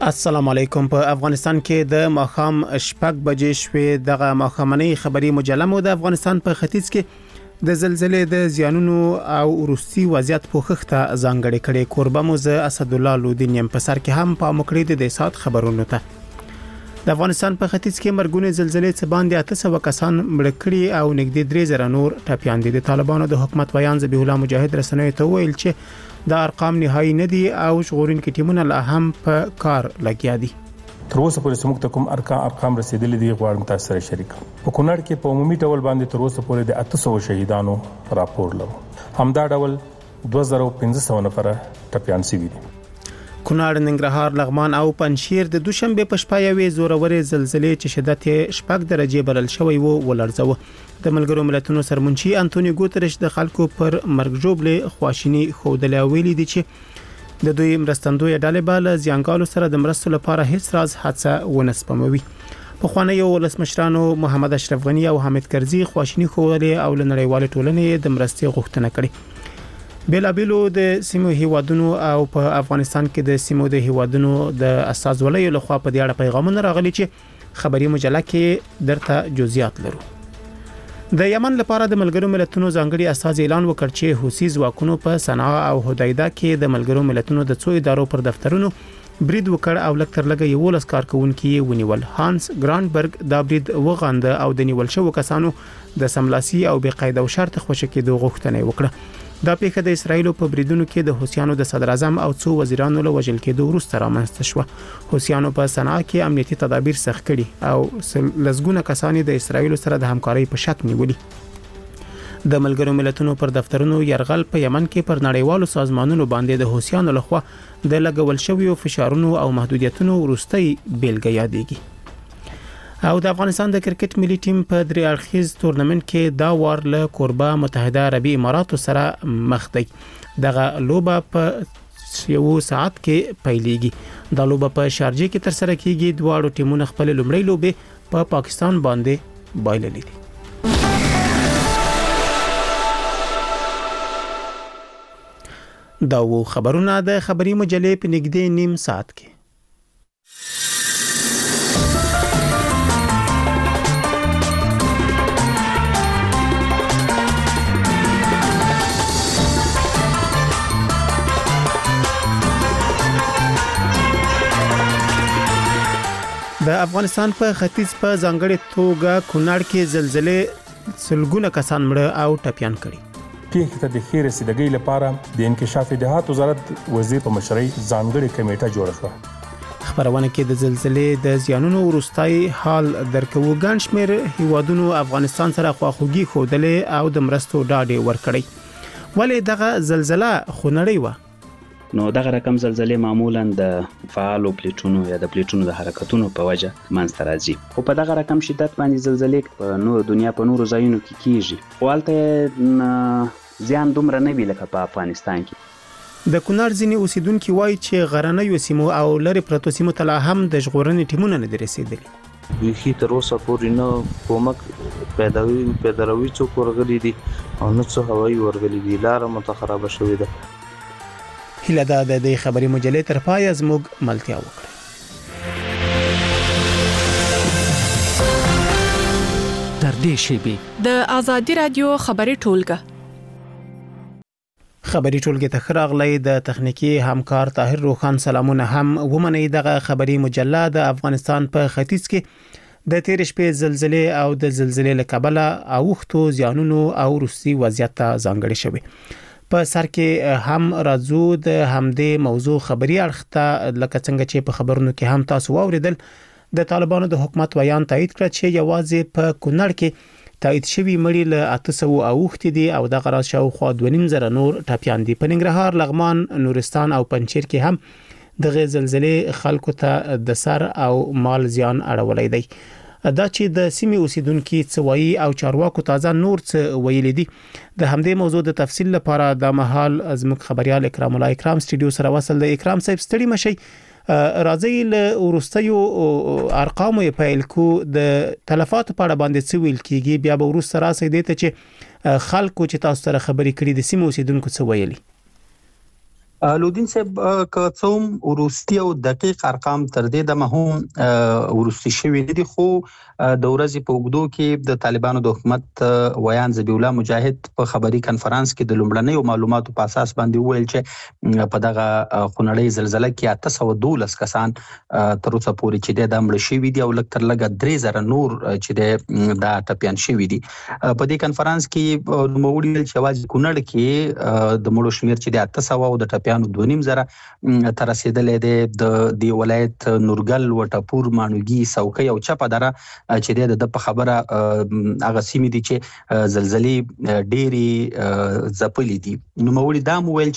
السلام علیکم. په افغانستان کې د ماښام شپږ بجې شوې. دغه ماښامنۍ خبری مجله مو د افغانستان په ختیځ کې د زلزلې د زیانونو او وروستي وضعیت پوښښ ته ځانګړې کړې. کوربه مو زه اسد الله لودین یم. په سر کې هم په مکړې د سات خبرونو ته. د افغانستان په ختیځ کې مرګونه زلزلې څخه باندې 800 کسان مړ کړي او نږدې 3000 نور ټپيان دي. د طالبانو د حکومت ویان ذبیح الله مجاهد رسنیو ته ویل چې دا ارقام نهایی نه دي او ژغورونکي ټیمونه لا هم په کار لګیا دي. تر اوسه پورې سموږ ته کوم ارقام رسیدلي دي غواړم تاسو سره شریک کړم. په کونړ کې په عمومي ډول باندې تر اوسه پورې د 800 شهیدانو راپور لرو. همدا ډول 2500 نفر ټپيان شوي دي. کونړ، ننګرهار، لغمان او پنجشیر د دوشنبه په شپه یوې زورورې زلزلې چې شدت یې 6 درجه بلل شوی وو ولړزوه. د ملګرو ملتونو سرمنشي انټونی ګوتریش د خلکو پر مرګ ژوبلې خواشینی خوده ویلي دي چې د دوی مرستندوی ډلې بل زیانګالو سره د مرستو لپاره هیڅ راز هڅه ونه سپموي. په خوانه یو ولسمشرانو محمد اشرف غنی او حامد کرزي خواشینی خوده او لنړیوال ټولنې د مرستې غوښتنه کړې. بلابلو د سیمو هیوادونو او په افغانستان کې د سیمو د هیوادونو د استازولۍ لخوا په دې اړه پیغامونه راغلي چې خبري مجله کې درته جزئیات لرو. د یمن لپاره د ملګرو ملتونو ځانګړي استاذ اعلان وکړ چې حوثي ځواکونو په صنعاء او حدیده کې د ملګرو ملتونو د څو ادارو پر دفترونو برید وکړ او لکتر لګي یو لس کارکونکو ونیول. هانس ګرانبرګ دا برید وغاند او د نیول شو کسانو د سملاسي او بې قاعده او شرط خوشکې د غوښتنې وکړه. دا پیښه د اسرایل په بریدونو کې د حوثیانو د صدر اعظم او څو وزیرانو له وژل کېدو وروسته رامنځته شو. حوثیانو په صنعاء کې امنیتي تدابیر سخت کړي او لزګونه کسان د اسرایل سره د همکارۍ په شک نیولي. د ملګرو ملتونو پر دفترونو يرغل په یمن کې پر نړیوالو سازمانونو باندې د حوثیانو لخوا د لګول شویو فشارونو او محدودیتونو وروستي بیلګه یادېږي. او د افغانستان د کرکټ ملي ټیم په درې اړخیز تورنمنت کې دا وار له کوربه متحده عربي اماراتو سره مخ دی. دغه لوبه په یو ساعت کې پیلېږي. دا لوبه په شارجه کې تر سره کیږي. دواړو ټیمونو خپل لومړی لوبه په پاکستان باندې بایللې دي. دا و خبرونه د خبري مجلې په نږدې نیم ساعت کې. د افغانستان په ختیځ په ځانګړي توګه کونړ کې زلزلې سلګونه کسان مړه او ټپيان کړي. پیښې ته د خیر رسیدګۍ لپاره د انکشاف دهات وزارت وزیر په مشرۍ ځانګړي کمیټه جوړه شوه. خبرونه کې د زلزلې د زیانونو وروستي حال درکو. ګڼ شمېر هیوادونو افغانستان سره خواخوږي خوده او د مرستو ډاډ ورکړي. ولې دغه زلزلہ خونړۍ و؟ نو دغه رقم زلزلې معمولا د فعالو پلیټونو یا د پلیټونو د حرکتونو په وجه منځته راځي. خو په دغه رقم شدت باندې زلزلې په نور دنیا په نورو ځایونو کې کیږي. خو هلته زیان دومره نه وی لکه په افغانستان کې. د کونړ ځینې اوسیدونکو وایي چې غرنیو سیمو او لرې پرتو سیمو ته هم د ژغورنې ټیمونه نه دي رسیدلي. ویخي تر اوسه پورې نه کومک پیداروي څوک ورغلي دي او نه څه هوایي ورغلي دي. لاره متخربه شوې ده. هله دا د دې خبري مجلې تر پای زموږ ملتیا وکړه. تر دې شیبې د ازادي رادیو خبري ټولګه ته خراغلی. د تخنیکی همکار طاهر روخان سلامونه هم ومني. دغه خبري مجله د افغانستان په ختیځ کې د تیر شپې زلزلې او د زلزلې له کبله اوختو زیانونو او روسي وضعیت ځانګړي شوی. په سر کې هم راځو د همدې موضوع خبري اړخ ته. لکه څنګه چې په خبرونو کې هم تاسو واوریدل، د طالبانو د حکومت ویان تایید کړ چې یوازې په کونړ کې تایید شوی مړي له 800 اوخت دي او د غراض شاوخوا 2.5 نور ټپيان دي. په ننګرهار، لغمان، نورستان او پنجشیر کې هم د زلزلې خلکو ته د سر او مال زیان اړولې دی. دا چې د سیمې اوسیدونکو څوایي او چارواکو تازه نور څه ویلي دي. د همدې موضوع د تفصیل لپاره د مهال زموږ خبريال اکرام الله اکرام سټوډیو سره وصل. د اکرام صاحب ستړي مشي، راځي له ورستیو ارقامو پیل کو. د تلفات په اړه باندې څه ویل کیږي، بیا به ورسره راسي دته چې خلکو چې تاسو سره خبرې کړې د سیمې اوسیدونکو څه ویلي. لودین صاحب که څوم وروستي او دقیق ارقام تر دې دمه هم وروستي شوي نه دي، خو د ورځې په اوږدو کې د طالبانو د حکومت ویان ذبیح الله مجاهد په خبري کنفرانس کې د لومړنیو معلوماتو په اساس باندې وویل چې په دغه خونړۍ زلزلې کې 812 کسان تر اوسه پورې چې د مړ شوي دي او لږ تر لږه 3000 نور چې د ټپيان شوي دي. په دې کنفرانس کې نوموړي ویل چې یوازې کونړ کې د مړو شمیر چې د 800 او د ټپيانو 2.5 تر رسیدلې ده. د ولایت نورګل وټپور مانوګي څوکۍ او چپه دره چې د په خبره هغه سیمې دي چې زلزلې ډېری ځپلې دي. نوموړي دا ویل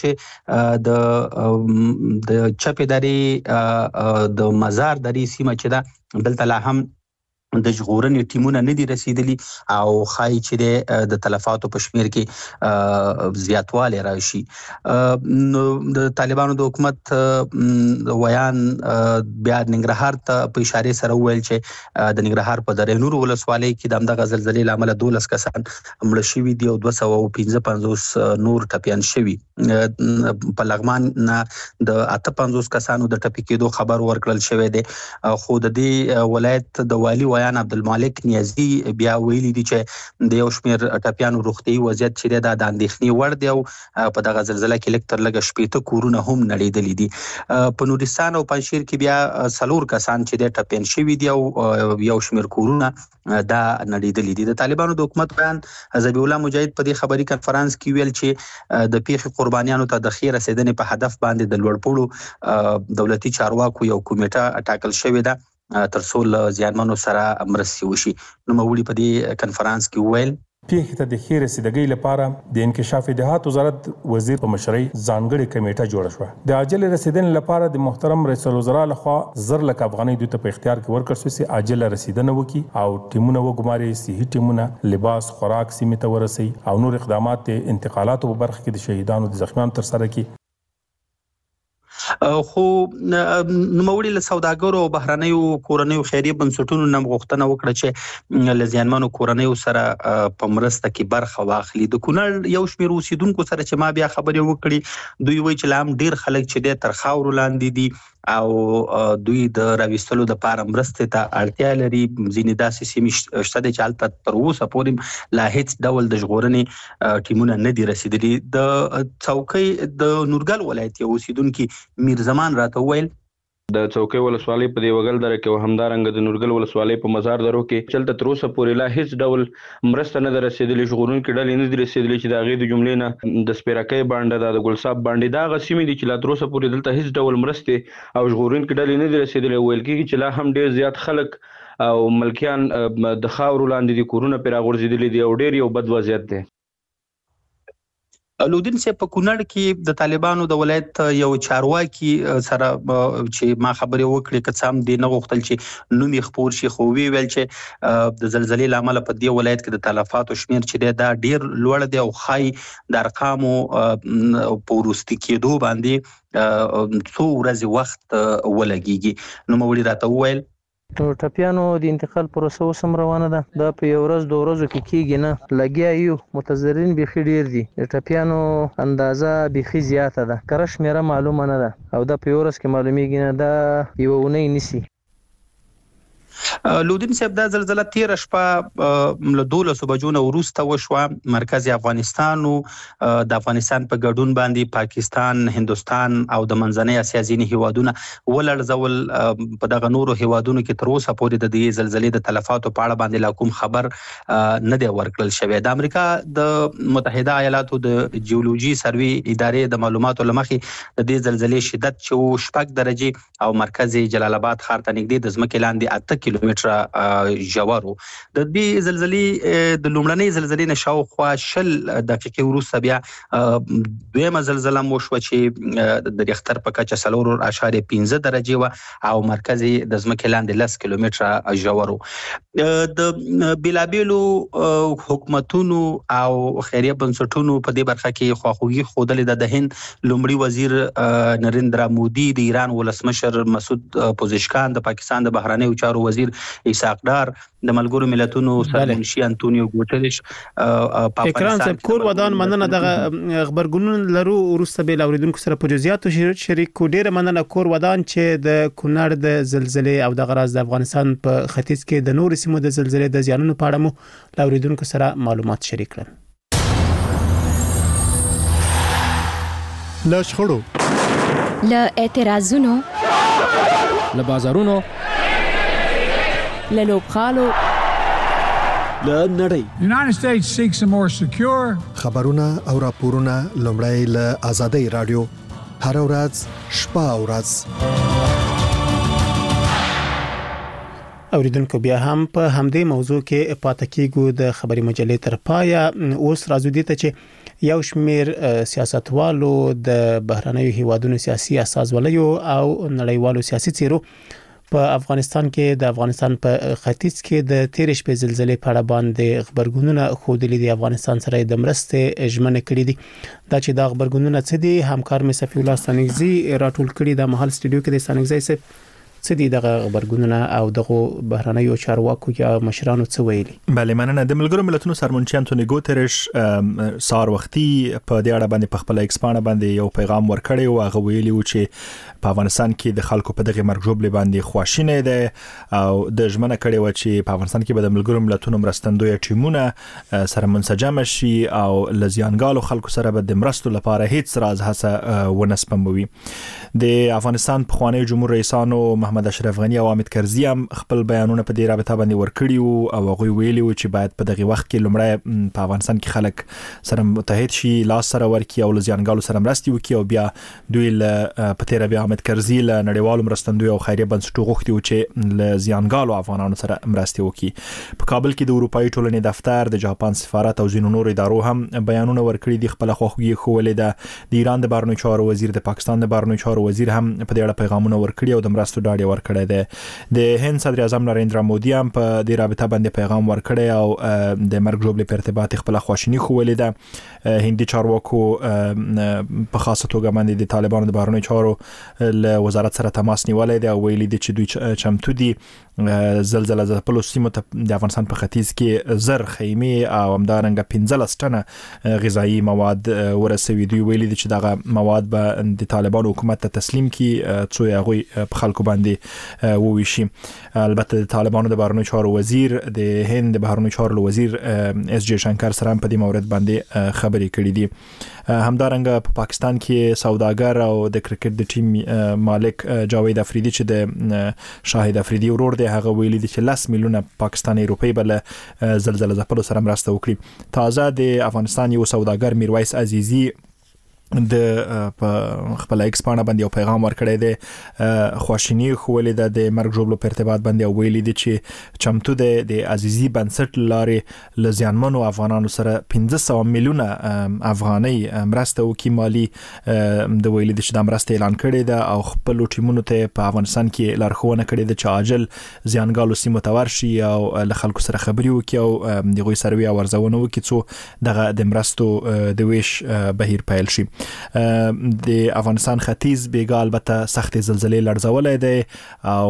چې د چپه درې د مزار درې سیمه چې ده دلته لا هم د ژغورنې ټیمونه نه دي رسیدلي او خای چې د تلفاتو په شمیر کې زیاتوالی راشي. نو د طالبانو د حکومت ویان بیا ننګرهار ته په اشاره سره وویل چې د ننګرهار په دره نور ولسوالۍ کې د همدغه زلزلې له امله 12 کسان مړه شوي دي او 255 نور ټپیان شوي. په لغمان نه د 58 کسانو د ټپي کېدو خبر ورکړل شوی دی، خو د دې ولایت د والي ویان عبدالمالک نیازی بیا ویلي دي چې د یو شمیر ټپیانو روغتیايي وضعیت چې د اندېښنې وړ دی او په دغه زلزلې کې لږ تر لږه 80 کورونه هم نړېدلي دي. په نورستان او پنجشیر کې بیا 4 کسان چې د ټپیان شوي دي او یو شمیر کورونه دا نړېدلي دي. د طالبانو د حکومت بیان ذبیح الله مجاهد په دې خبري کنفرانس کې ویل چې د پیښې قربانیانو ته د خیر رسیدنې په هدف باندې د لوړپوړو دولتي چارواکو یو کمیټه ټاکل شوې ده تر څو له زیانمنو سره مرستې وشي. نوموړي په دې کنفرانس کې وویل پیښې ته د ښې رسیدګۍ لپاره د انکشاف دهات وزارت وزیر په مشرۍ ځانګړې کمیټه جوړه شوه. د عاجل رسیدنې لپاره د محترم رئیس الوزرا لخوا 1,000 لک افغانۍ دوی ته په اختیار کې ورکړل شوې چې عاجل رسیدنه وکړي او ټیمونه وګماري، صحي ټیمونه لباس خوراک سیمې ته ورسي او نور اقدامات انتقالاتو په برخه کې د شهیدانو د زخمیانو تر سره کړي. خو نوموړي له سوداګرو او بهرنیو کورنیو خیریه بنسټونو نه غوښتنه وکړه چې له زیانمنو کورنیو سره په مرسته کې برخه واخلي. د کونړ یو شمېر اوسیدونکو سره چې ما بیا خبرې وکړې دوی وایي چې لا هم ډېر خلک چې د تر خاورو لاندې دي او دوی د راوستلو د پاره مرستې ته اړتیا لري. ځینې داسې سیمې شته چې هلته تر اوسه پورې لا هیڅ ډول د ژغورنې ټیمونه نه دي رسیدلي. د څوکۍ د نورګل ولایت یو اوسیدونکي میرزمان راته وویل د څوکۍ ولسوالۍ په دی وګل دره کې او همدارنګه د نورګل ولسوالۍ په مزار درو کې چلته تر اوسه پورې لا هیڅ ډول مرسته نه رسیدلې. ژغورونکي ډلې نه دي رسیدلې چې د هغې د جملې نه د سپیرکۍ بانډه د ګلصاب بانډې دا هغه سیمې دي چې لا تر اوسه پورې دلته هیڅ ډول مرستې او ژغورونکي ډلې نه دي رسیدلې. ویل کېږي چې لا هم ډېر زیات خلک او ملکیان د خاورو لاندې دي، کورونه پرې راغورځېدلي دي او ډېر یو بد وضعیت دی. لودین صاحب په کونړ کې د طالبانو د ولایت یو چارواکي سره چې ما خبرې وکړې که څه هم دې نه غوښتل چې نوم یې خپور شي، خو ویل چې د زلزلې له امله په دې ولایت کې د تلفاتو شمیر چې دی دا ډېر لوړ دی او ښایي د ارقامو په وروستي کېدو باندې څو ورځې وخت ولګېږي. نوموړي راته وویل نو ټپیانو د انتقال پروسه اوس هم روانه ده. دا په یو ورځ 2 ورځو کې کېږي نه، لګیا یو متضررین بیخي ډېر دي. د ټپیانو اندازه بیخي زیاته ده، کره شمېره معلومه نه ده او دا په یو ورځ کې معلومیږي نه، دا یوه اونۍ نیسي. لودین صاحب دا زلزله تیره شپه له 12 بجو نه وروسته وشوه. مرکزي افغانستان او د افغانستان په ګډون باندې پاکستان، هندوستان او د منځنۍ اسیا ځینې هیوادونه ولړزول. په دغه نورو هیوادونو کې تر اوسه پورې د دې زلزلې د تلفاتو په اړه باندې لا کوم خبر نه دی ورکړل شوی. د امریکا د متحده ایالاتو د جیولوژي سروي ادارې د معلوماتو له مخې د دې زلزلې شدت چې 6 درجې او مرکز جلال آباد ښار ته نږدې د ځمکې لاندې 8 کیلومتره ژورو. د دې زلزلې د لومړنۍ زلزلې نه شاوخوا 20 دقیقې وروسته بیا دویمه زلزله وشوه چې د ریختر په کچه 4.5 درجې وه او مرکز د ځمکې لاندې 10 کیلومتره ژورو. د بیلابیلو حکومتونو او خیریه بنسټونو په دې برخه کې خواخوږي ښودلې ده. د هند لومړي وزیر نریندرا مودي، د ایران ولسمشر مسعود پوزشکان، د پاکستان د بهرنیو چارو وزیر وزیر اسحاق ډار د ملګرو ملتونو سرمنشي انټونیو ګوتریش په افغانستان کور ودان مننه دغه خبرګونونه لرو ورسته به اوریدونکو سره په جزئیاتو شریکو ډیره مننه کور ودان چې د کونړ د زلزلې او د غراز د افغانستان په ختیځ کې د نور سیمو د زلزلې د زیانونو په اړه مو اوریدونکو سره معلومات شریک کړل. له شخړو، له اعتراضونو، له بازارونو، له لوبخالو، له نړۍ. United States seeks a more secure خبرونه او راپورونه لومړی له آزادۍ رادیو هر ورځ شپه او ورځ. اوریدونکو بیا هم په همدې موضوع کې پاتې کیږو د خبري مجلې تر پایه. اوس راځو دي ته چې یو شمیر سیاستوالو د بهرنیو هیوادونو سیاسي اساسوالو او نړیوالو سیاسي څیرو په افغانستان کې د افغانستان په ختیځ کې د تیر شپې زلزلې په اړه باندې خبرګونونه خودلې دي. افغانستان سره د مرستې ژمنه کړې دي. دا چې دا خبرګونونه څه دي، همکار مې صفی الله سانګزي راټول کړي د محل سټوډیو کې د سانګزي سره څه دي دغه خبرګونونه او دغه بهرنیو چارواکو یا مشرانو څه ویلي. بله مننه. د ملګرو ملتونو سرمنشي انټونیو ګوتریش سار وختي په دې اړه باندې په خپل ایکس باندې یو پیغام ورکړی او هغه ویلي و چې په افغانستان کې د خلکو په دغه مرګ جوړ باندې خواشینه ده او د ژمنه کړې و چې په افغانستان کې به د ملګرو ملتونو مرستندوی ټیمونه سره منسجم شي او لزیانګالو خلکو سره به د مرستو لپاره هیڅ راز هڅه ونه سپموي. د افغانستان پخوانی جمهور رئیسانو محمد اشرف غنی او حامد کرزي هم خپل بیانونه په دې رابطه باندې ورکړي او هغه ویلي و چې باید په دغه وخت کې لومړی په افغانستان کې خلک سره متحد شي، لاس سره ورکړي او لزیانګالو سره مرستي وکړي او بیا دوی په تیر بیا حامد کرزي له نړیوالو مرستندوی او خیریه بنسټونو غوښتي و چې لزیانګالو افغانانو سره مرستي وکړي. په کابل کې د اروپאי ټولنې دفتر، د جاپان سفارت او ځینو نورو ادارو هم بیانونه ورکړي دي. خپل خوښي خولې ده. د ایران د بهرنیو چارو وزیر، د پاکستان د بهرنیو چارو وزیر هم په دې اړه پیغامونه ورکړي او د مرستو ډاډ ورکړی دی. د هند صدر اعظم نریندرا مودي هم په دې رابطه باندې پیغام ورکړی او د مرګ جوړ په ارتباط خپل خواشینی خولې ده. هندي چارواکو په خاصه توګه باندې د طالبانو د بهرنیو چارو له وزارت سره تماس نیولای دی او ویلي دي چې دوی چمتو دي زلزلہ ځپلو سیمو ته د افغانستان په ختیځ کې زر خیمه او همدارنګه 15 ټنه غذایی مواد ورسوي. دوی ویلي دي چې دغه مواد به د طالبانو حکومت ته تسلیم کی څو هغه په خلکو باندې وویشي. البته د طالبانو د بهرنیو چارو وزیر، د هند د بهرنیو چارو وزیر اس جی شنکر سره په دې مورد باندې خبرې کړې دي. همدارنګه په پاکستان کې سوداګر او د کرکټ د ټیم مالک جاوید افریدي چې د شاهد افریدي ورور دی، هغه ویلي دي چې 10 میلیونه پاکستاني روپۍ بل زلزلہ ځپلو سره مرسته وکړي. تازه د افغانستان یو سوداګر میرویس عزیزي د خپل ایکس باندې یو پیغام ورکړی دی. خواشینی خولې د مرګ جوړلو په ارتباط باندې ویلي دي چې چمتو د عزیزي بنسټ لارې لزیانمنو افغانانو سره 1500 میلیونه افغانۍ مرسته وکړي مالی. د ویلي دي چې د مرسته اعلان کړی دی او خپل ټیمونو ته په افغانستان کې لارښوونه کړې ده چې عاجل زیانګالو سیمو ته ورشي او له خلکو سره خبري وکړي او دغه سروي او ورزونه وکړي څو دغه د مرستو د ویش بهیر پیل شي. د افغانستان ختیځ بیګا البته سخت زلزلې لړزولې ده او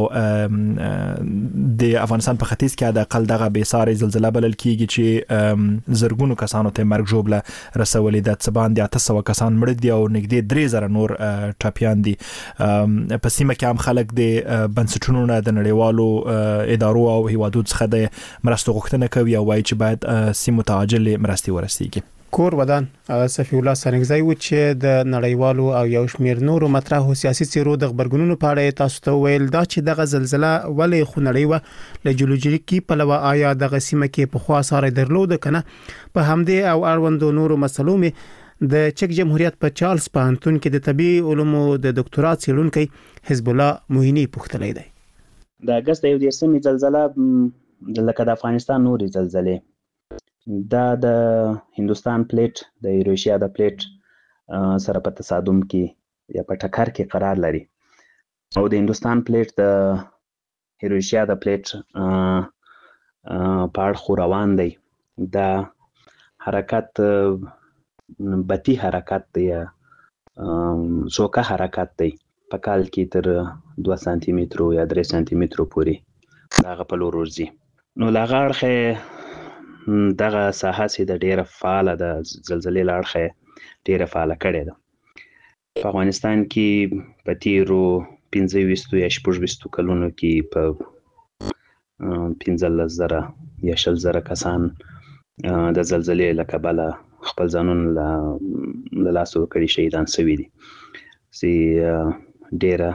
د افغانستان په ختیځ کې د اقل دغه بې ساري زلزلہ بلل کیږي چې زرګونو کسانو ته مرګ جوړه رسولې ده. څه باندې 800 کسان مړ دي او نږدې 3000 نور ټاپیان دي. په سیمه کې هم خلک د بنسټونو نه د نړیوالو ادارو او هیوادو څخه د مرستو غوښتنه کوي او وايي چې باید سیمه ته عاجل مرستي ورسیږي. کور ودان صفی الله سانګزي و چې د نړیوالو او یو شمیر نورو مطرحو سیاسي څیرو د خبرګونونو په اړه تاسو ته ویل دا چې دغه زلزلہ ولې خونړی و له جیولوژیکي پلوه آیا دغه سیمه کې په خوا سره درلود کنه. په همدې او اړوندو نورو مسلو می د چک جمهوریت په چارلز پوهنتون کې د طبي علومو د ډاکټرا څېړونکي حزب الله موهینی پوښتلی دی. د اگست 11 زلزلہ لکه د افغانستان نورې زلزلې دا د هندوستان پلیټ د ایروشیا د پلیټ سره په تصادم کې یا په ټکر کې قرار لري او د هندوستان پلیټ د ایروشیا د پلیټ په اړه روان دی. دا حرکت بتی حرکت دی یا زوکه حرکت دی. په کال کې تر 2 سانتي مترو یا 3 سانتي مترو پورې دغه په لور ورځي. نو لا غاړه دغه ساحه سي د ډیره فعال د زلزلې لاړخه ډیره فعال کړي ده په افغانستان کې په تیرو 25 یا 26 کلونو کې په 15,000 یا 20,000 کسان د زلزلې له کبله خپل ځانونه له لاسه ورکړي شهیدان شوي دي چې ډیره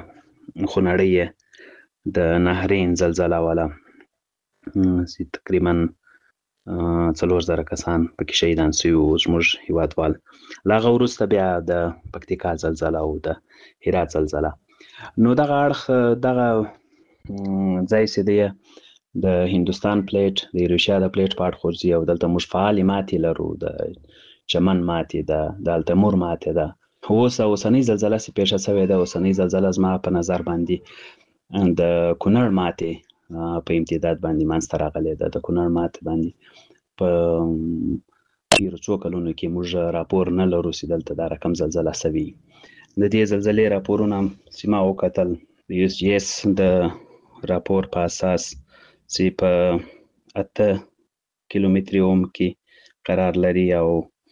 خونړۍ د نهرین زلزله والا چې تقریبا 4,000 کسان پکې شهیدان شوي وو زموږ هیوادوال. له هغه وروسته بیا د پکتیکا زلزله او د هرات زلزله. نو دغه اړخ دغه ځای چې دی د هندوستان پلیټ د ایروشیا د پلیټ په اړخ ورځي او دلته موږ فعالې ماتې لرو د چمن ماتې ده د التمور ماتې ده. اوسنۍ زلزله چې پیښه شوې ده اوسنۍ زلزله زما په نظر باندې د کونړ ماتې په امتداد باندې منځته راغلې ده. د کونړ ماتې باندې په تیرو څو کلونو کې موږ راپور نه لرو چې دلته دا رقم زلزله شوې. د دې زلزلې راپورونه چې ما وکتل د یو اس جی اس د راپور په اساس چې په 8 کیلومتري اوم کې قرار لري او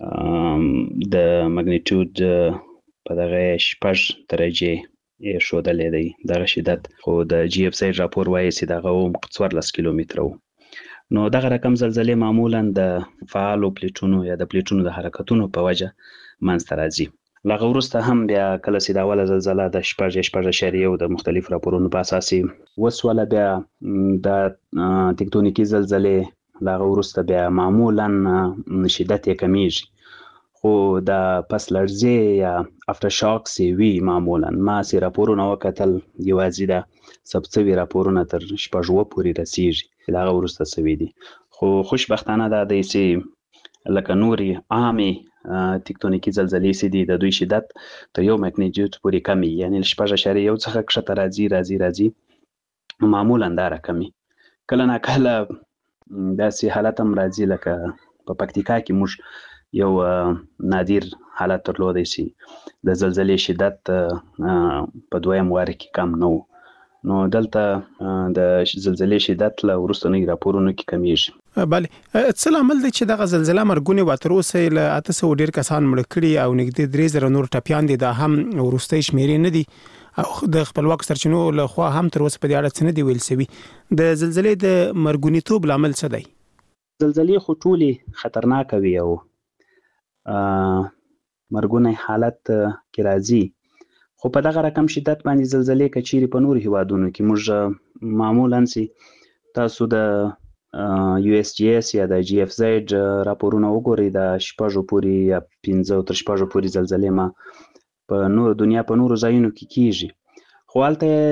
د مګنیټیود په دغه 6 درجې یې ښودلی دی دغه شدت. خو د جی اف سایډ راپور وایي چې دغه اوم 14 کیلومتره و. نو دغه رقم زلزلې معمولا د فعالو پلیټونو یا د پلیټونو د حرکتونو په وجه منځته راځي. له هغه وروسته هم بیا کله چې د اوله زلزله د 6.1 د مختلف راپورونو په اساس وسوله بیا د تکتونیکي زلزلې له هغه وروسته بیا معمولا شدت یې کمیږي خو د پس لړزې یا افټر شاکس وي معمولا. ما چې راپورونه وکتل یوازې د ثبت شوي راپورونه تر 6 پورې رسیږي له هغه وروسته شوي دي. خو خوشبختانه دا دی چې لکه نورې عامې تکتونیکي زلزلې چې دي د دوی شدت تر 1 مګنیټیود پورې کم وي یعنې له 6.1 څخه کښته راځي معمولا دا رقم وي. کله ناکله داسې حالت هم راځي لکه په پکتیکا کې موږ یو نادر حالت درلودی چې د زلزلې شدت په دویم وار کې کم نه و. نو دلته د زلزلې شدت له وروستنۍ راپورونو کې کمیږي. بله څه لامل دی چې دغه زلزله مرګونې و تر اوسه له 800 ډیر کسان مړه کړي او نږدې 3,000 نور ټپیان دي دا هم وروستۍ شمیرې نه دي او د خپلواکو سرچینو له خوا هم تر اوسه په دې اړه څه نه دي ویل شوي. د زلزلې د مرګونیتوب لامل څه دی؟ زلزلې خو ټولې خطرناکه وي او مرګونی حالت کې راځي خو په دغه رقم شدت باندې زلزلې که چیرې په نورو هیوادونو کې موږ معمولا چې تاسو د یو اس جی اس یا د جی اف زیډ راپورونه وګورئ د 6 پورې یا 15 تر 6 پورې زلزلې ما په نور دنیا په نورو ځایونو کې کیږي خو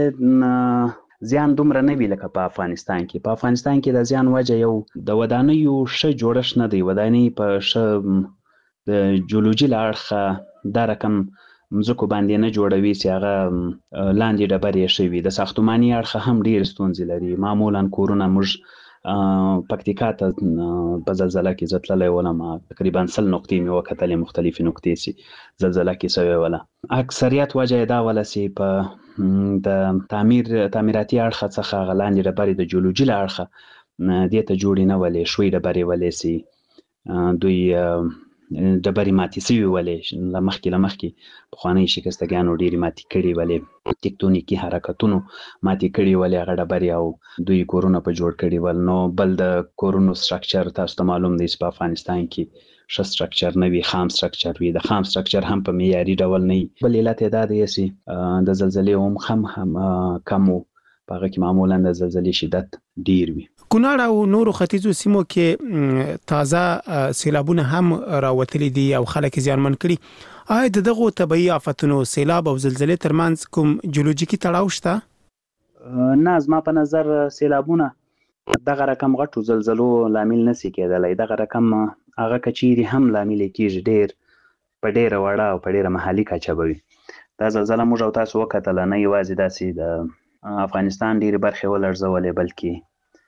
هلته زیان دومره نه وي لکه په افغانستان کې. په افغانستان کې د زیان وجه یو د ودانیو ښه جوړښت نه دی. ودانۍ په ښه د جیولوژي له اړخه دا رقم مځکو باندې نه جوړوي چې هغه لاندې ډبرې شوي. د ساختماني اړخه هم ډېرې ستونزې لري. معمولا کورونه موږ پکتیکا ته په زلزله کې زه تللی ولم تقریبا 100 نقطې مې وکتلې مختلفې نقطې چې زلزله کې شوې وله. اکثریت وجه یې دا وله چې په د تعمیراتي اړخه څخه هغه لاندې ډبرې د جیولوژي له اړخه دې ته جوړې نه ولې ښوي ډبرې ولې چې دوی ډبرې ماتې شوي ولې له مخکې پخوانۍ شکستګانو ډېرې ماتې کړي ولې تکتونیکي حرکتونو ماتې کړي ولې هغه ډبرې او دوی کورونه په جوړ کړي ول. نو بل د کورونو سټرکچر تاسو ته معلوم دی چې په افغانستان کې ښه سټرکچر نه وي خام سټرکچر وي. د خام سټرکچر هم په معیاري ډول نه وي. بل علت یې دا دی چې د زلزلې هم کم و په هغه کې معمولا د زلزلې شدت ډیر وي. کونړ او نورو ختیځو سیمو کې تازه سیلابونه هم راوتلي دي او خلک زیانمن کړي. آیا دغه طبيعي آفتونو سیلاب او زلزلې ترمنځ کوم جیولوژیکي تړاو شته؟ نه زما په نظر سیلابونه دغه رقم غټو زلزلو لامل نشي کېدلی. دغه رقم هغه کچيري هم لامل کېږي ډیر په ډیره وړه او په ډیره محلي کچه به وي. دا زلزله موږ او تاسو وکتل نه یوازې داسې د افغانستان ډیره برخه ولړزولې بلکې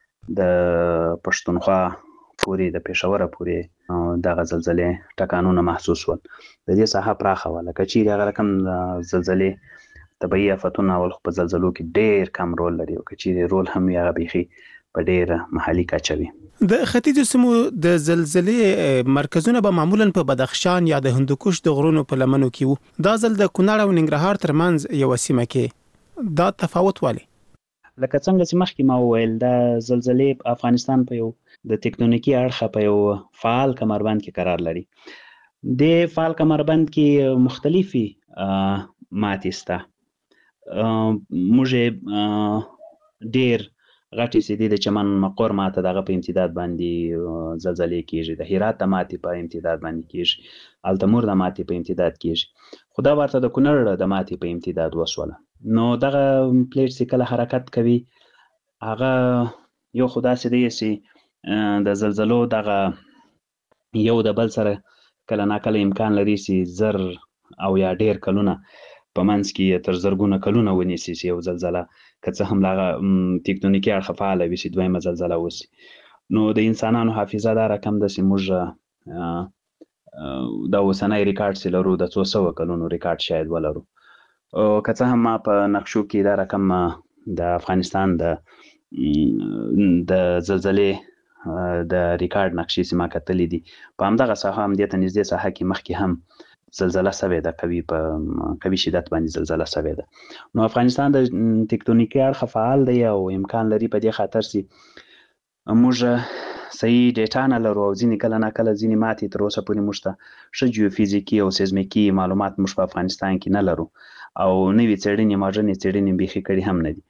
د پښتونخوا پورې د پېښور پورې دغه زلزلې ټکانونه محسوس ول. د دې ساحه پراخه وه لکه چیرې هغه رقم زلزلې طبيعي آفتونه او په زلزلو کې ډېر کم رول لري او چې رول هم یې بيخي په ډېر محلي کچه وي. د ختیځو سیمو د زلزلې مرکزونه به معمولا په بدخشان یا د هندوکش د غرونو په لمنو کې وو. دا ځل د کونړ او ننګرهار ترمنځ یو سیمه کې دا تفاوت والی. لکه څنګه چې مخکې ما وویل د زلزلې په افغانستان په یو د ټیکټونیکي اړخه په یو فعال کمربند کې قرار لري. د فعال کمربند کې مختلفي ماتې سته. موږ ډېر غټي سيدي د چمن مقر ماته دغه په امتداد باندې زلزلې کیږي، د هرات ماتې په امتداد باندې کیږي، التمور د ماتې په امتداد کیږي. خدا ورته د کونړ د ماتې په امتداد وسوله. نو دغه پلیټ چې کله حرکت کوي هغه یو خدا سي سي د زلزلو دغه یو د بل سره کله ناکله امکان لري چې زر او یا ډیر کلونه په منځ کې تر زرګونه کلونه ونیسي چې یو زلزله که څه هم هغه ټیکټونیکي اړخ فعاله وي چې دویمه زلزله وشي. نو د انسانانو حافظه دا رقم ده چې موږ دا اوسنی ریکارډ چې لرو د 200 کلونو ریکارډ شاید ولرو. که څه هم ما په نقشو کې دا رقم د افغانستان د زلزلې د ریکارډ نقشې چې ما کتلې دي په همدغه ساحه هم دې ته نږدې ساحه کې مخکې هم زلزله سوې ده، قوي شدت باندې زلزله سوې ده. نو افغانستان د ټیکټونیکي اړخ فعال دی او امکان لري په دې خاطر چې موږ صحیح ډیټا نه لرو او ځینې کله ناکله ځینې ماتې تر اوسه پورې موږ ته ښه جیوفیزیکي او سیزمیکي معلومات موږ په افغانستان کې نه لرو او نوې څېړنې ماډرنې څېړنې بیخي کړي هم نه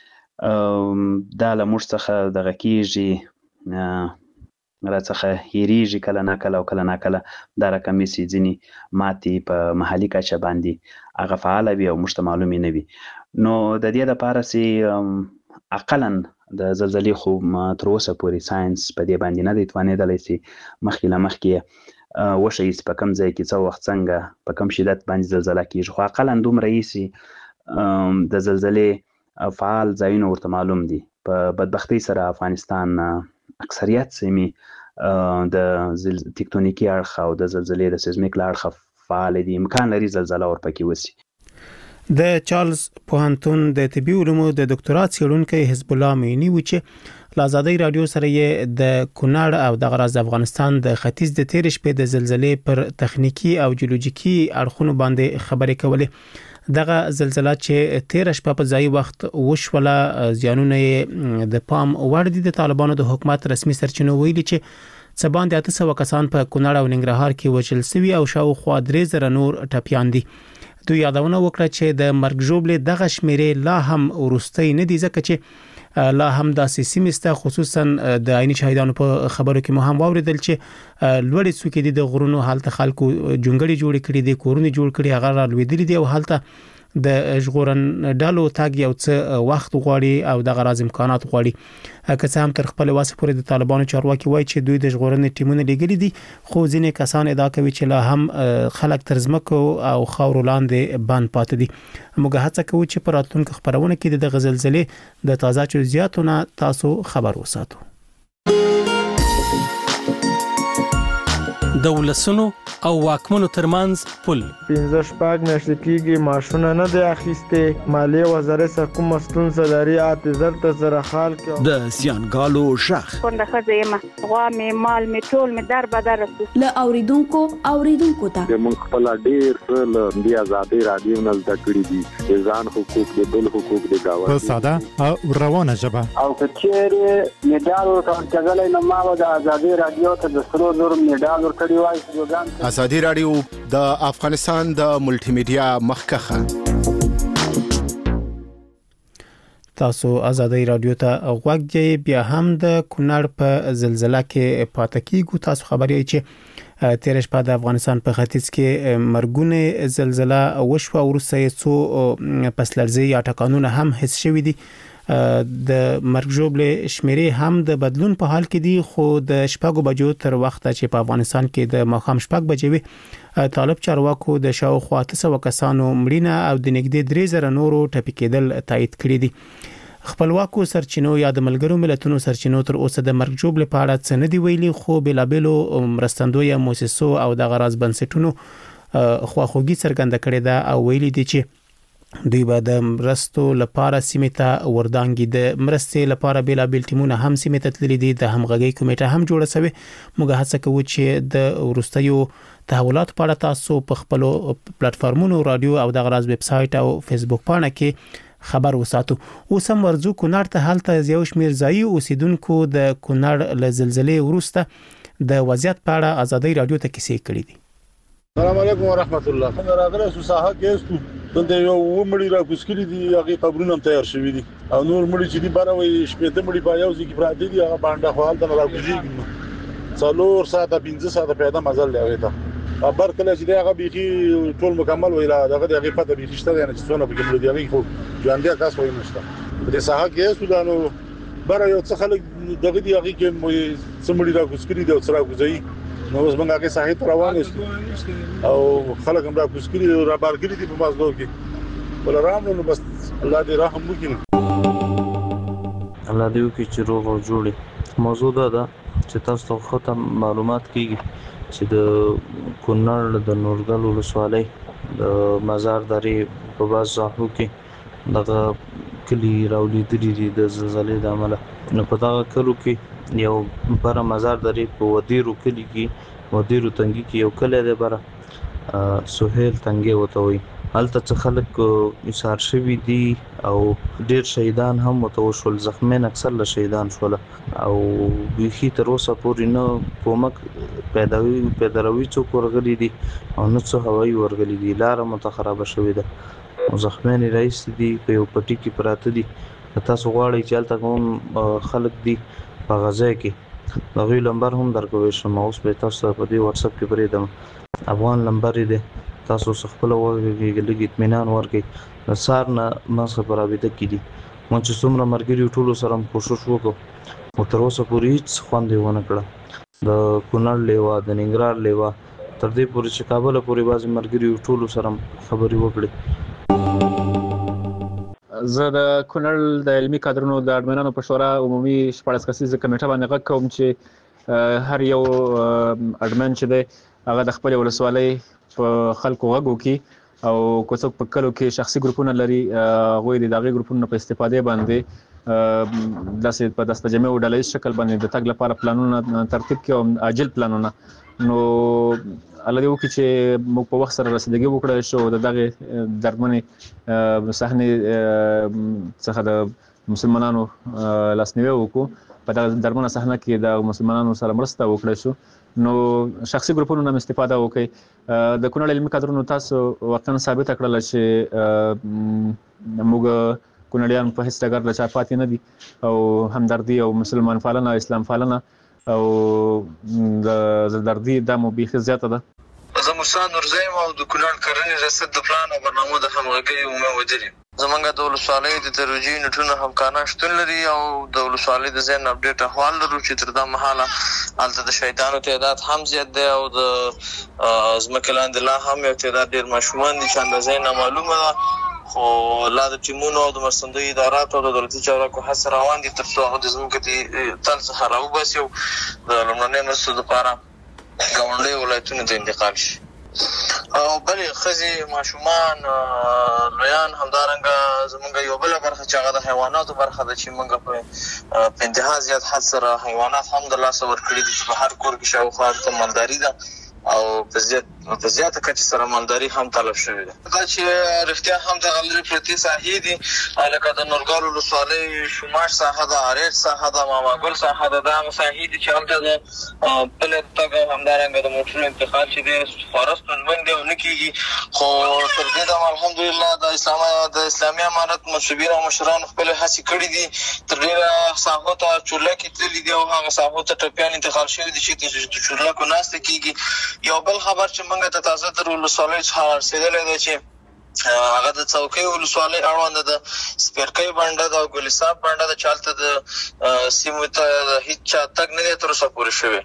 دي. دا له موږ څخه دغه کېږي راڅخه هېرېږي کله ناکله او کله ناکله دا رقم یې چې ځینې ماتې په محلي کچه باندې هغه فعاله وي او موږ ته معلومې نه وي. نو د دې دپاره چې اقلا د زلزلې خو تر اوسه پورې ساینس په دې باندې نه دی توانېدلی چې مخکې له مخکې وښیي چې په کوم ځای کې څه وخت څنګه په کوم شدت باندې زلزله کېږي، خو اقلا دومره یې چې د زلزلې فعال ځایونه ورته معلوم دي. په بدبختۍ سره افغانستان اکثریت سیمې د ټیکټونیکي اړخ او د زلزلې د سیزمیک له اړخه فعال دي، امکان لري زلزله ورپکې وشي. د چارلز پوهنتون د طبي علومو د دکتورا څېړونکی حزب الله مینی و چې له ازادۍ رادیو سره یې د کونړ او د غراز افغانستان د ختیځ د تیر شپې د زلزلې پر تخنیکی او جیولوژیکي اړخونو باندې خبرې کولې. دغه زلزلہ چې 13 شپه په ځای وخت وشوله زیانونه د پام وړ دي. د طالبانو د حکومت رسمي سرچینو ویلي چې څه باندې 800 کسان په کونړ او ننګرهار کې وژل شوي او شاوخوا 3000 نور ټپيان دي. دوی یادونه وکړه چې د مرګ ژوبلې دغه شمیرې لا هم ورستۍ نه دي ځکه چې لا هم داسې سیمسته خصوصا د عیني شهیدانو په خبرو کې مو هم واوریدل چې لوړې څوکې دي د غرونو حالت خلکو جونګړي جوړ کړي دي، کورونه جوړ کړي، هغه را لویدلي دي او حالت د ژغورن ډالو تاګ یو څه وخت غواړي او د غراز امکانات غواړي. که څه هم تر خپل واسه پورې د طالبانو چارواکي وایي چې دوی د ژغورنې ټیمونه لګلي دي، خو ځینې کسان ادعا کوي چې لا هم خلک تر ځمکو او خاورو لاندې بند پاتې دي. موږ هڅه کوو چې په راتلونکو خبرونه کې د زلزلې د تازه جزئیاتونو تاسو خبر وساتو. د ولسونو او واکمنو ترمنځ پل 15 شپږ میاشتې کېږي ماشونه نه دی اخیسته، مالیه وزارت سره کوم ستونزه لري اته ته سره حال کې د زیانګالو شخ څنګه خزه غوا مې مال مې ټول مې در بدر له اوریدونکو ته موږ خپل ډیر څه د ازادي رادیو نه زده کړی دي، ځان حقوق د بل حقوق د گاوه په ساده او روانه ژبه او کچېره میډال ورکړل نو ما د ازادي رادیو ته د سرو زور میډال ورکړی وای. ازادي رادیو د افغانستان د ملټي میډیا مخکخه. تاسو ازادۍ رادیو ته غوږی بیا هم د کونړ په زلزلہ کې پاتې کیږو. تاسو خبرې چې 13 شپه د افغانستان په ختیځ کې مرګونه زلزلہ وشوه ورسته څو پسلرزي یا ټکانونه هم حس شوي دي. د مرګ ژوبلې شمیرې هم د بدلون په حال کې دي، خو د شپږو بجو تر وخت چې په افغانستان کې د ماښام شپږ بجې وي طالب چارواکو د شاوخوا 800 کسانو مړینه او د نږدې 3000 نورو ټپي کېدل تایید کړي دي. خپلواکو سرچینو یا د ملګرو ملتونو سرچینو تر اوسه د مرګ ژوبلې په اړه څه نه دی ویلي، خو بلابلو مرستندوی مؤسسو او د غراز بنسټونو خواخوږي څرګنده کړې ده او ویلي دي چې دوی به د مرستو لپاره سیمه ته وردانګي د مرستې لپاره بیلابل ټیمونه هم سیمه ته تللي دي د همغږي کمیټه هم جوړه شوې. موږ هڅه کوو چې د ورستیو تحولات په اړه تاسو په خپل پلیټ فارمونو رادیو او د غراز ویب سټ او فیسبوک باندې کې خبر وساتو. اوس هم ورزو کونړ ته حالت یو شمیر ځای اوسیدونکو د کونړ له زلزلې وروسته د وضعیت په اړه ازادي رادیو ته کیسې کړې دي. السلام علیکم ورحمت الله. څنګه راغله ساحه کې استو دلته یو ومړي را کوسکلي دي هغه قبرونه هم تیار شوي دي او نور مړي چې دي باروي شپته مړي په یو ځای کې پراته دي هغه باندې خو حالت نه راکوږي. څلور ساعته 15 ساعته پیدا مزل لري ته خبر کله چې هغه بيخي ټول مکمل ویلا دغه پته بيخي شته نه چې څونه به کوم دی خو ځان کاس وای نشته. د ساحه کې سودانو بار یو څه خلک دغه دی هغه کې سمړي را کوسکلي دي او سره کوځي نو اوس موږ هغه ساحه ته روان یو او خلک هم را کوسکلي را بارګلي دي په مازلو کې ول رحم نو بس الله دې رحم وکړي. الله دې وکړي چې روغ او جوړي. موضوع ده چې تاسو ته ختم معلومات کیږي چې د کونړ د نورګل ولسوالۍ د مزار درې په باز ځاهو کې دغه کلی راولي دي د زلزلې د عمله. نو په دغه کلو کې یو بر مزار درې په ودیرو کلی کې ودیرو تنګي کې یو کلی دی بر سهیل تنګي وته وي. هلته څه خلک ایثار شوي دي او ډیر شهیدان هم متوشل زخمین اکثر له شهیدان شول او بيخي تر اوسه پورې نه کومک پیداوي څوک ورغلي دي او نه څه هوایي ورغلي دي. لار متخربه شوې ده او زخمین رئیس دي په یو پټي کې پراته دي. تاسو غواړئ چې هلته کوم خلک دي په غزا کې دغه نمبر هم درکوي شم. اوس به تاسو په دې واتس اپ کې پرې افغان نمبر دی تاسو خپل ورګي لګي اطمینان ورکړي. سار نه ماسه پر اوبده کړي مونږ چې څومره مرګري ټولو سره کوشش وکړو او تر اوسه پورې هیڅ خوندې ونه کړه. د کونړ لیوا د ننګرهار لیوا تر دې پورې چې کابل پورې بازي مرګري ټولو سره خبري وکړي. زه د کونړ د علمي کادرونو د اډمنانو په شورا عمومي 14 کسیزه کمیټه باندې غږ کوم چې هر یو اډمن چې دی هغه د خپل ولسوالۍ په خلکو غږ وکړي او کوڅوک په کلو کې شخصي ګروپونه لري غوي د دغه ګروپونو په استفاده باندې داسې په داس په جمع او ډلې شکل باندې د تګ لپاره پلانونه ترتیب کړي او عاجل پلانونه. نو الله دې وکړي چې موږ په وخت سره رسیدګي وکړو شو د دغه درمنې صحنه څخه د مسلمانانو لاسنیوي وکړو. په دغه درمنه صحنه کې د مسلمانانو سره مرسته وکړه شو. نو شخصي ګروپونو نه استفاده وکړي. د کونړ علمي کادرونو تاسو واقعا ثابت کړل چې موږ کونړیان په هیڅ ډګر له چا پاتې نه دي او همدردي او مسلمان پالنه اسلام پالنه او د دردي د مو بيخي زیاته ده. زه موسی نورزیم او د کونړ کرنې رصد د پلان او برنامو د همغږي او مدیریت زمونږ د ولسوالۍ د ترویجي نټونو همکاران شتون لري او د ولسوالۍ د ځین اپډیټ احوال لرو چې تر دا مهاله هلته د شهیدانو تعداد هم زیات دی او د ځمکې لاندې لا هم یو تعداد ډېر ماشومان دي چې اندازه نامعلومه ده خو لا د ټیمونو او د مرستندویه اداراتو او د دولتي چارواکو هڅې روان دي تر څو هغه د ځمکې تل څخه راوباسي او د لومړنۍ مرستو لپاره ګاونډي ولایتونو ته انتقال شي. او بلې ښځې ماشومان لویان همدارنګه زمونږ یو بله برخه چې هغه د حیواناتو برخه ده چې موږ په انتها زیات حد سره حیوانات هم د لاسه ورکړي دي چې په هر کور کې شاوخوا هلته مالداري ده او په زیاته کچه سره مالداري هم طلب شوې ده. دا چې رښتیا هم د غلري پرتې ساحې دي لکه د نورګل ولسوالۍ شماش ساحه ده اریټ ساحه ده ماماګل ساحه ده دا هغه ساحې دي چې هلته د پلې تګ همدارنګه د موټرو انتقال چې دی خورا ستونزمن دی او نه کېږي خو تر دې دمه الحمدلله د اسلامي امارت منصوبین او مشران خپل هڅې کړې دي تر ډېره ساحو ته چورلکې تللي دي او هغه ساحو ته ټپیان انتقال شوي دي چې د چورلکو ناسته کېږي. یو بل خبر چې موږ ته تازه تر ولسوالۍ څخه رسېدلی دی چې هغه د څوکۍ ولسوالۍ اړونده د سپیرکۍ بنډه ده او ګلصاب بنډه ده چې هلته د سیمو ته هېڅ چا تګ نه دی تر اوسه پورې شوی.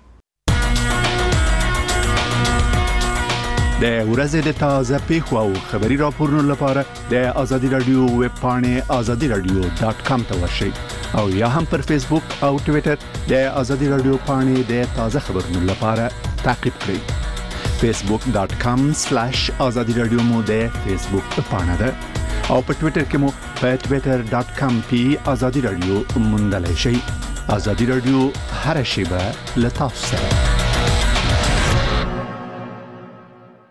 د ورځې د تازه پیښو او خبري راپورونو لپاره د ازادي رادیو ویب پاڼې azadiradio.com ته ورشئ او یا هم پر فیسبوک او ټوئیټر د ازادي رادیو پاڼې د تازه خبرونو لپاره تعقیب کړئ. facebook.com/azadiradio مو د فیسبوک پاڼه ده او په ټوئیټر کې مو په twitter.com/azadi radio موندلای شئ. ازادي رادیو هر شیبه له تاسو سره.